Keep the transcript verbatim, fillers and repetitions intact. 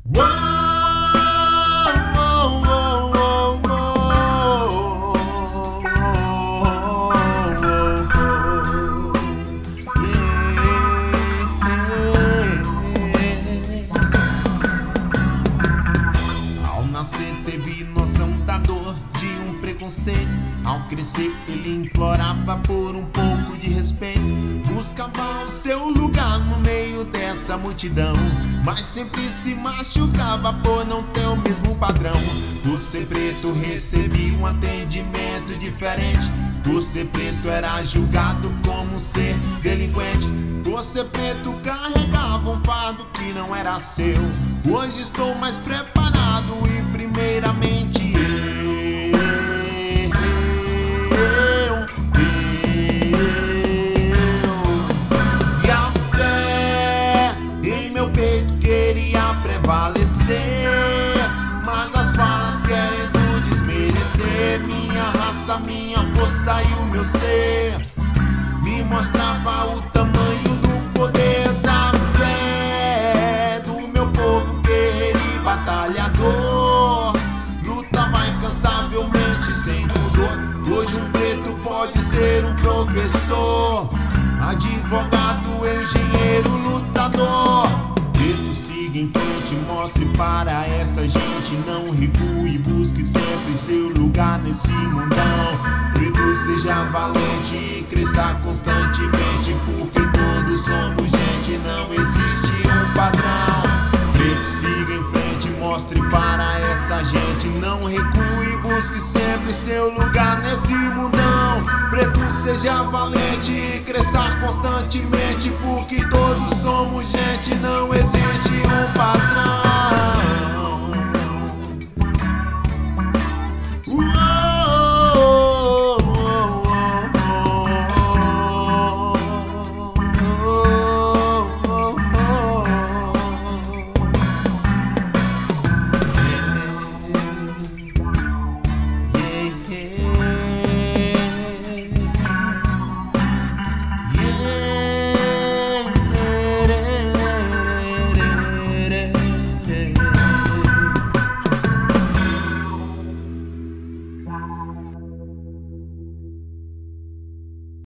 Ao nascer teve noção da dor de um preconceito. Ao crescer ele implorava por um pouco de respeito. Buscava o seu lugar no meio dessa multidão, mas sempre se machucava por não ter o mesmo padrão. Por ser preto recebia um atendimento diferente. Por ser preto era julgado como um ser delinquente. Por ser preto carregava um fardo que não era seu. Hoje estou mais preparado e primeiramente eu, eu, eu. E a fé em meu peito queria prevalecer, mas as falas querendo desmerecer minha raça, minha força e o meu ser. Me mostrava o tamanho do poder da fé do meu povo guerreiro e batalhador. Lutava incansavelmente sem pudor. Hoje um preto pode ser um professor, advogado, engenheiro, lutador. Preto, siga em frente, mostre para essa gente. Não recue, busque sempre seu lugar nesse mundão. Preto, seja valente e cresça constantemente, porque todos somos gente, não existe um padrão. Preto, siga em frente, mostre para essa gente. Não recue, busque sempre seu lugar nesse mundão. Preto, seja valente e cresça constantemente, porque todos somos gente, não existe